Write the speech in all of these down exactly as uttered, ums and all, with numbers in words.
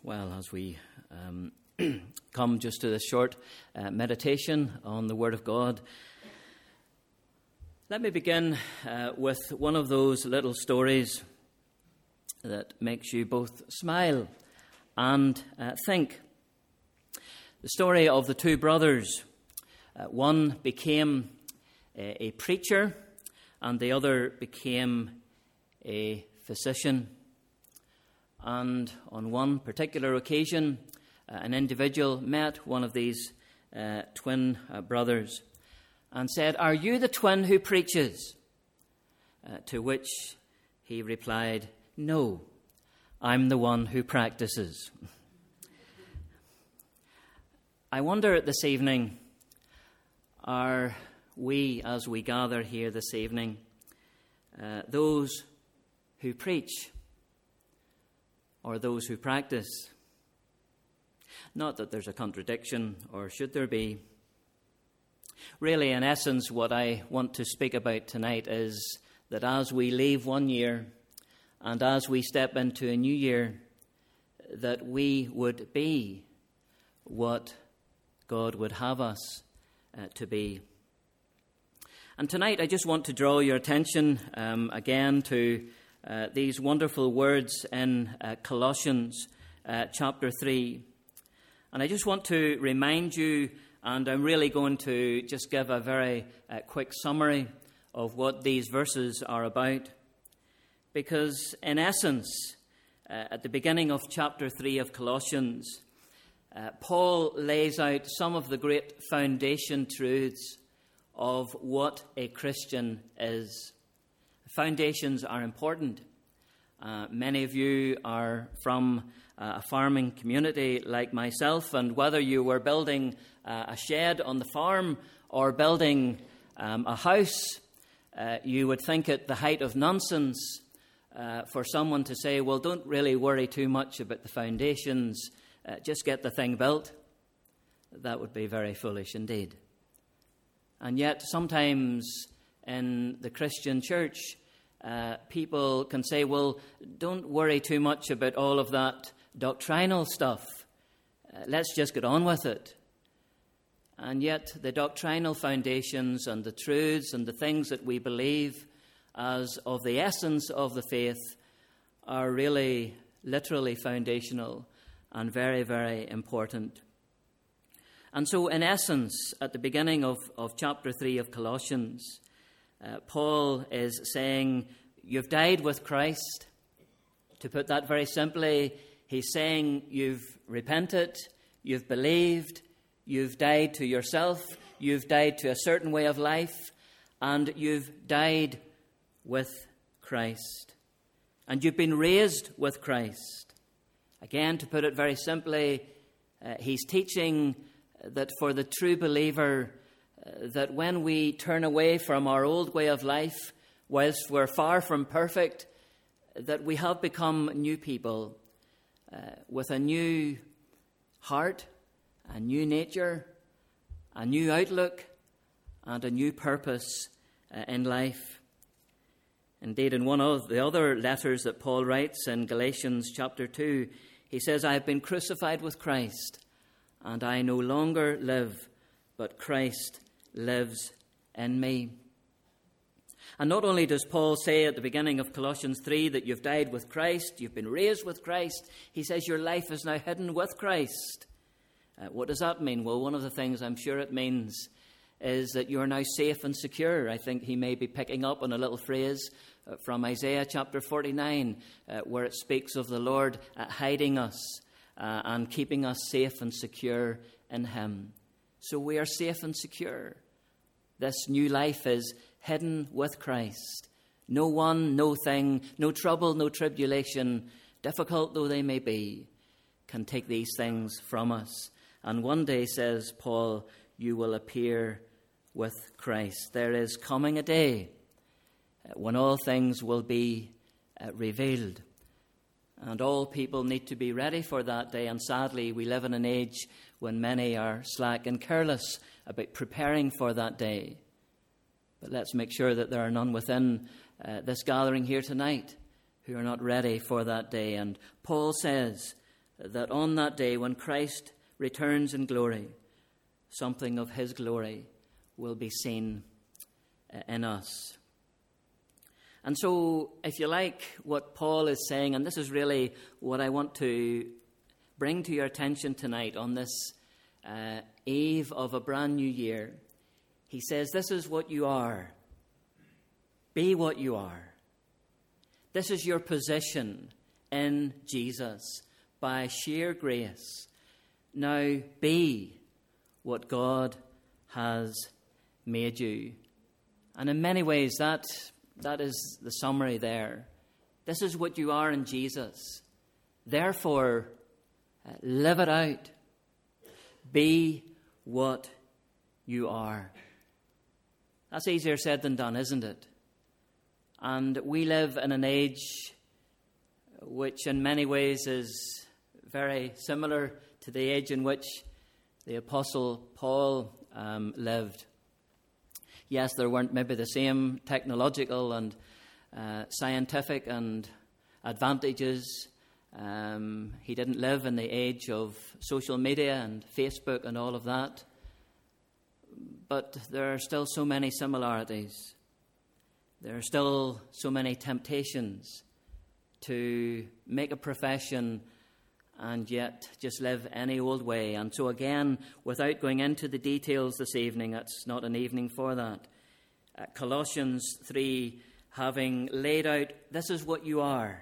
Well, as we um, come just to this short uh, meditation on the Word of God, let me begin uh, with one of those little stories that makes you both smile and uh, think. The story of the two brothers. Uh, one became a, a preacher and the other became a physician. And on one particular occasion, uh, an individual met one of these uh, twin uh, brothers and said, "Are you the twin who preaches?" Uh, to which he replied, "No, I'm the one who practices." I wonder this evening, are we, as we gather here this evening, uh, those who preach or those who practice? Not that there's a contradiction, or should there be. Really, in essence, what I want to speak about tonight is that as we leave one year and as we step into a new year, that we would be what God would have us uh, to be. And tonight I just want to draw your attention um, again to uh, these wonderful words in uh, Colossians uh, chapter three. And I just want to remind you, and I'm really going to just give a very uh, quick summary of what these verses are about. Because in essence, uh, at the beginning of chapter three of Colossians, uh, Paul lays out some of the great foundation truths of what a Christian is. Foundations are important. Uh, many of you are from uh, a farming community like myself, and whether you were building uh, a shed on the farm or building um, a house, uh, you would think it the height of nonsense uh, for someone to say, well, don't really worry too much about the foundations, uh, just get the thing built. That would be very foolish indeed. And yet sometimes in the Christian church, uh, people can say, well, don't worry too much about all of that doctrinal stuff. Uh, let's just get on with it. And yet the doctrinal foundations and the truths and the things that we believe as of the essence of the faith are really literally foundational and very, very important. And so, in essence, at the beginning of, of chapter three of Colossians, uh, Paul is saying, you've died with Christ. To put that very simply, he's saying you've repented, you've believed, you've died to yourself, you've died to a certain way of life, and you've died with Christ. And you've been raised with Christ. Again, to put it very simply, uh, he's teaching that for the true believer, uh, that when we turn away from our old way of life, whilst we're far from perfect, that we have become new people uh, with a new heart, a new nature, a new outlook, and a new purpose uh, in life. Indeed, in one of the other letters that Paul writes in Galatians chapter two, he says, I have been crucified with Christ, and I no longer live, but Christ lives in me. And not only does Paul say at the beginning of Colossians three that you've died with Christ, you've been raised with Christ, he says your life is now hidden with Christ. Uh, what does that mean? Well, one of the things I'm sure it means is that you're now safe and secure. I think he may be picking up on a little phrase uh, from Isaiah chapter forty-nine, uh, where it speaks of the Lord uh, hiding us Uh, and keeping us safe and secure in him. So we are safe and secure. This new life is hidden with Christ. No one, no thing, no trouble, no tribulation, difficult though they may be, can take these things from us. And one day, says Paul, you will appear with Christ. There is coming a day when all things will be uh, revealed. And all people need to be ready for that day. And sadly, we live in an age when many are slack and careless about preparing for that day. But let's make sure that there are none within uh, this gathering here tonight who are not ready for that day. And Paul says that on that day when Christ returns in glory, something of his glory will be seen in us. And so, if you like what Paul is saying, and this is really what I want to bring to your attention tonight on this uh, eve of a brand new year, he says, this is what you are. Be what you are. This is your position in Jesus by sheer grace. Now be what God has made you. And in many ways, that that is the summary there. This is what you are in Jesus. Therefore, uh, live it out. Be what you are. That's easier said than done, isn't it? And we live in an age which in many ways is very similar to the age in which the Apostle Paul um, lived. Yes, there weren't maybe the same technological and uh, scientific and advantages. Um, he didn't live in the age of social media and Facebook and all of that. But there are still so many similarities. There are still so many temptations to make a profession and yet just live any old way. And so again, without going into the details this evening, it's not an evening for that. Uh, Colossians three, having laid out, this is what you are.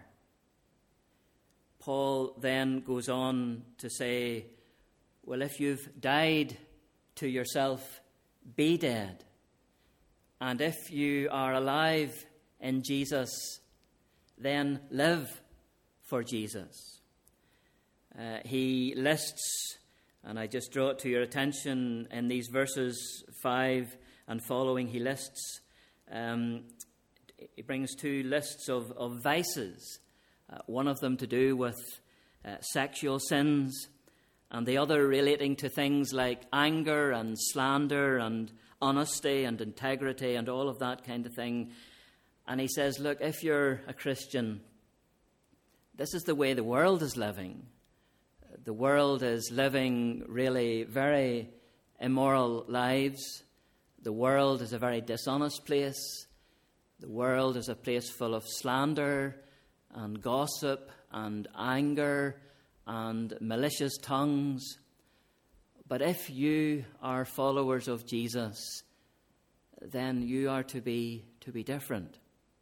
Paul then goes on to say, well, if you've died to yourself, be dead. And if you are alive in Jesus, then live for Jesus. Uh, he lists, and I just draw it to your attention in these verses five and following, he lists, um, he brings two lists of, of vices, uh, one of them to do with uh, sexual sins, and the other relating to things like anger and slander and honesty and integrity and all of that kind of thing. And he says, look, if you're a Christian, this is the way the world is living. The world is living really very immoral lives. The world is a very dishonest place. The world is a place full of slander and gossip and anger and malicious tongues. But if you are followers of Jesus, then you are to be to be different.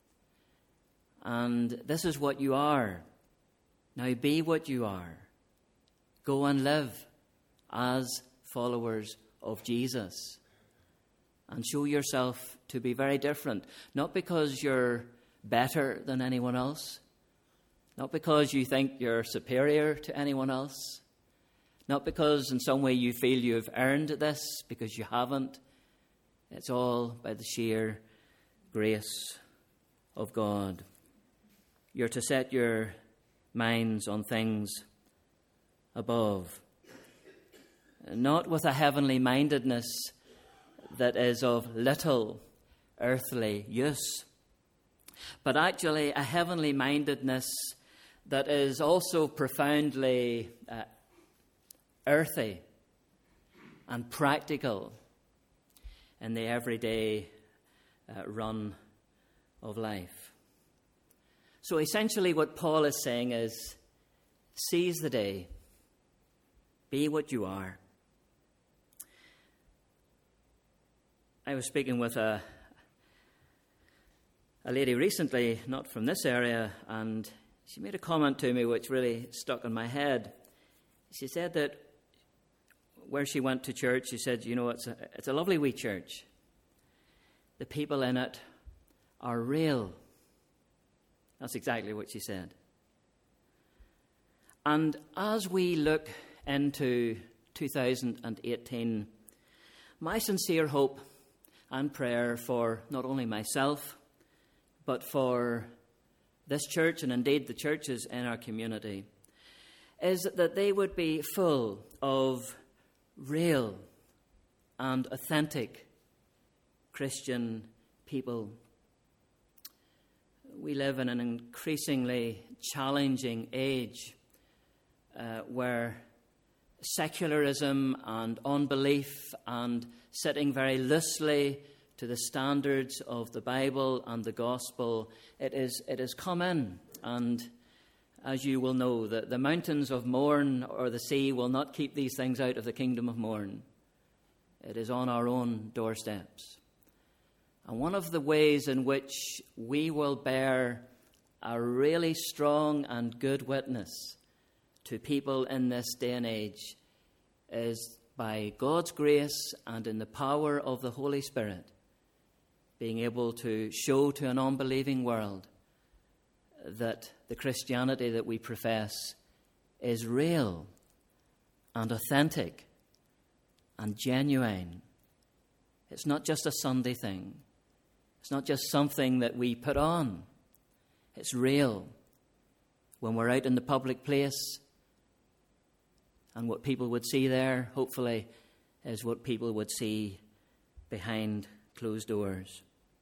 And this is what you are. Now be what you are. Go and live as followers of Jesus. And show yourself to be very different. Not because you're better than anyone else. Not because you think you're superior to anyone else. Not because in some way you feel you've earned this, because you haven't. It's all by the sheer grace of God. You're to set your minds on things above. Not with a heavenly mindedness that is of little earthly use, but actually a heavenly mindedness that is also profoundly uh, earthy and practical in the everyday uh, run of life. So essentially what Paul is saying is, seize the day. Be what you are. I was speaking with a, a lady recently, not from this area, and she made a comment to me which really stuck in my head. She said that where she went to church, she said, you know, it's a, it's a lovely wee church. The people in it are real. That's exactly what she said. And as we look into two thousand eighteen, my sincere hope and prayer for not only myself, but for this church and indeed the churches in our community, is that they would be full of real and authentic Christian people. We live in an increasingly challenging age uh, where secularism and unbelief and sitting very loosely to the standards of the Bible and the gospel, it is it has come in. And as you will know, the, the mountains of Mourne or the sea will not keep these things out of the kingdom of Mourne. It is on our own doorsteps. And one of the ways in which we will bear a really strong and good witness to people in this day and age is by God's grace and in the power of the Holy Spirit, being able to show to an unbelieving world that the Christianity that we profess is real and authentic and genuine. It's not just a Sunday thing. It's not just something that we put on. It's real. When we're out in the public place, and what people would see there, hopefully, is what people would see behind closed doors.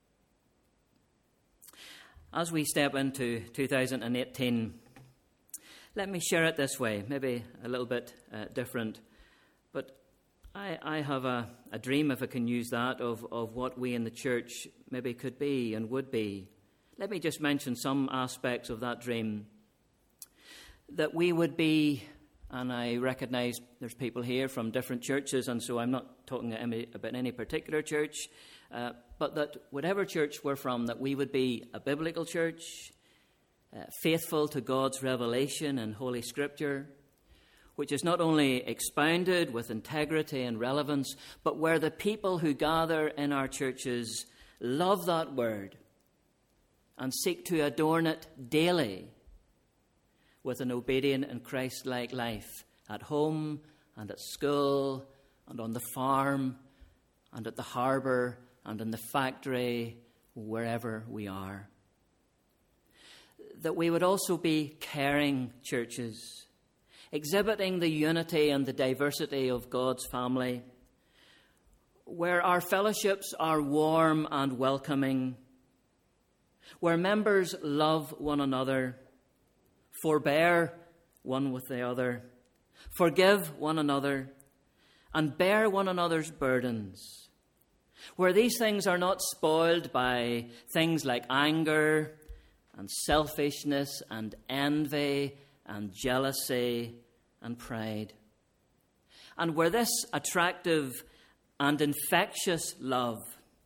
As we step into two thousand eighteen, let me share it this way, maybe a little bit uh, different. But I, I have a, a dream, if I can use that, of, of what we in the church maybe could be and would be. Let me just mention some aspects of that dream. That we would be, and I recognize there's people here from different churches, and so I'm not talking about any particular church, uh, but that whatever church we're from, that we would be a biblical church, uh, faithful to God's revelation and Holy Scripture, which is not only expounded with integrity and relevance, but where the people who gather in our churches love that word and seek to adorn it daily with an obedient and Christ-like life at home and at school and on the farm and at the harbour and in the factory, wherever we are. That we would also be caring churches, exhibiting the unity and the diversity of God's family, where our fellowships are warm and welcoming, where members love one another, forbear one with the other, forgive one another, and bear one another's burdens, where these things are not spoiled by things like anger and selfishness and envy and jealousy and pride, and where this attractive and infectious love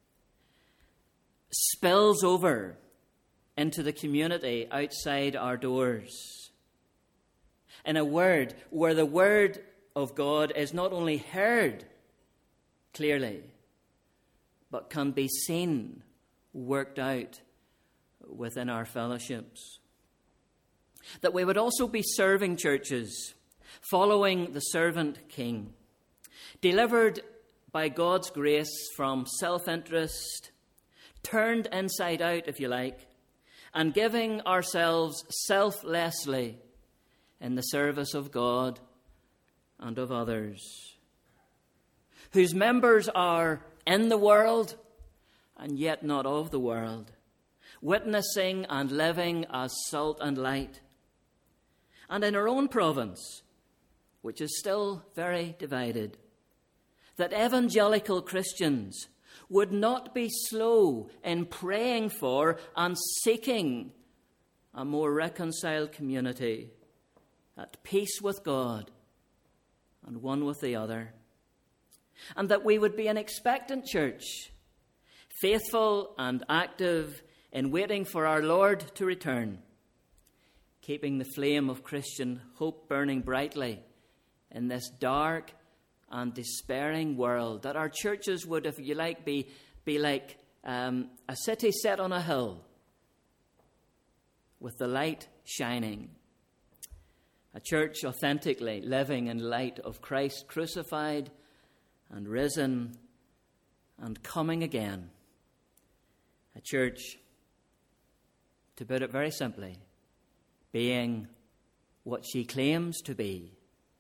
spills over into the community outside our doors. In a word, where the word of God is not only heard clearly, but can be seen, worked out within our fellowships. That we would also be serving churches, following the servant king, delivered by God's grace from self-interest, turned inside out, if you like, and giving ourselves selflessly in the service of God and of others, whose members are in the world and yet not of the world, witnessing and living as salt and light. And in our own province, which is still very divided, that evangelical Christians would not be slow in praying for and seeking a more reconciled community at peace with God and one with the other. And that we would be an expectant church, faithful and active in waiting for our Lord to return, keeping the flame of Christian hope burning brightly in this dark and despairing world. That our churches would, if you like, be, be like um, a city set on a hill with the light shining. A church authentically living in light of Christ crucified and risen and coming again. A church, to put it very simply, being what she claims to be.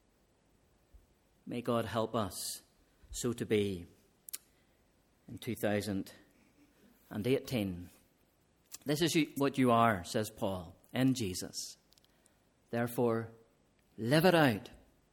May God help us so to be in two thousand eighteen. This is what you are, says Paul, in Jesus. Therefore, Live it out.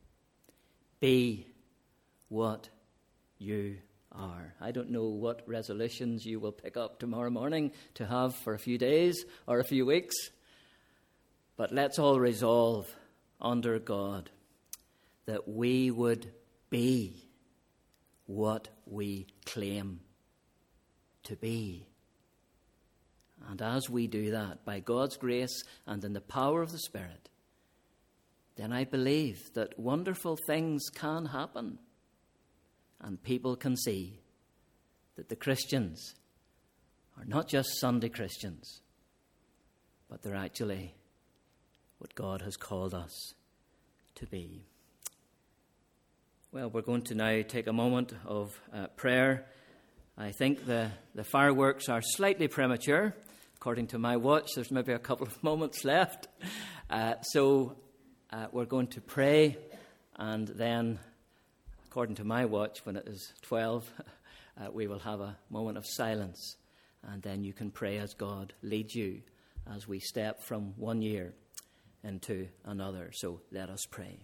Be what you are. I don't know what resolutions you will pick up tomorrow morning to have for a few days or a few weeks, but let's all resolve under God that we would be what we claim to be. And as we do that, by God's grace and in the power of the Spirit, then I believe that wonderful things can happen. And people can see that the Christians are not just Sunday Christians, but they're actually what God has called us to be. Well, we're going to now take a moment of uh, prayer. I think the, the fireworks are slightly premature. According to my watch, there's maybe a couple of moments left. Uh, so uh, we're going to pray, and then, according to my watch, when it is twelve, uh, we will have a moment of silence, and then you can pray as God leads you as we step from one year into another. So let us pray.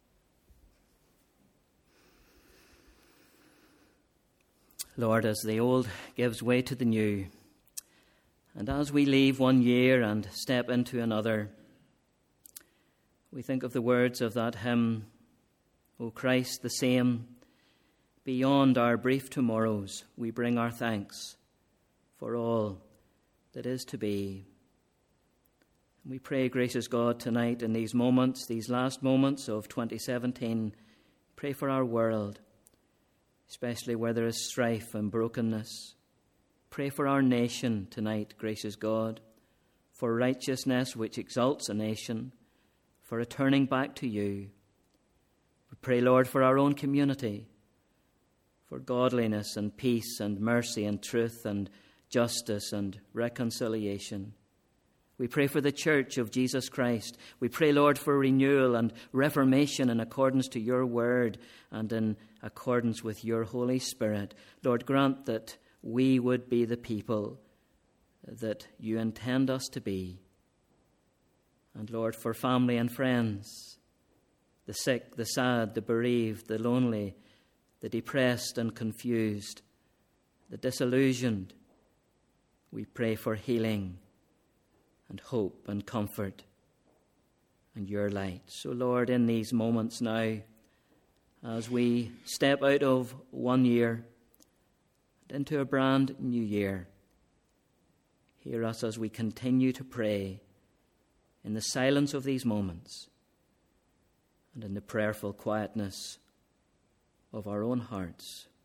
Lord, as the old gives way to the new, and as we leave one year and step into another, we think of the words of that hymn, O Christ, the same, beyond our brief tomorrows, we bring our thanks for all that is to be. We pray, gracious God, tonight in these moments, these last moments of twenty seventeen, pray for our world, especially where there is strife and brokenness. Pray for our nation tonight, gracious God, for righteousness which exalts a nation, for a turning back to you. We pray, Lord, for our own community, for godliness and peace and mercy and truth and justice and reconciliation. We pray for the Church of Jesus Christ. We pray, Lord, for renewal and reformation in accordance to your word and in accordance with your Holy Spirit. Lord, grant that we would be the people that you intend us to be. And Lord, for family and friends, the sick, the sad, the bereaved, the lonely, the depressed and confused, the disillusioned, we pray for healing and hope and comfort and your light. So Lord, in these moments now, as we step out of one year and into a brand new year, hear us as we continue to pray in the silence of these moments and in the prayerful quietness of our own hearts.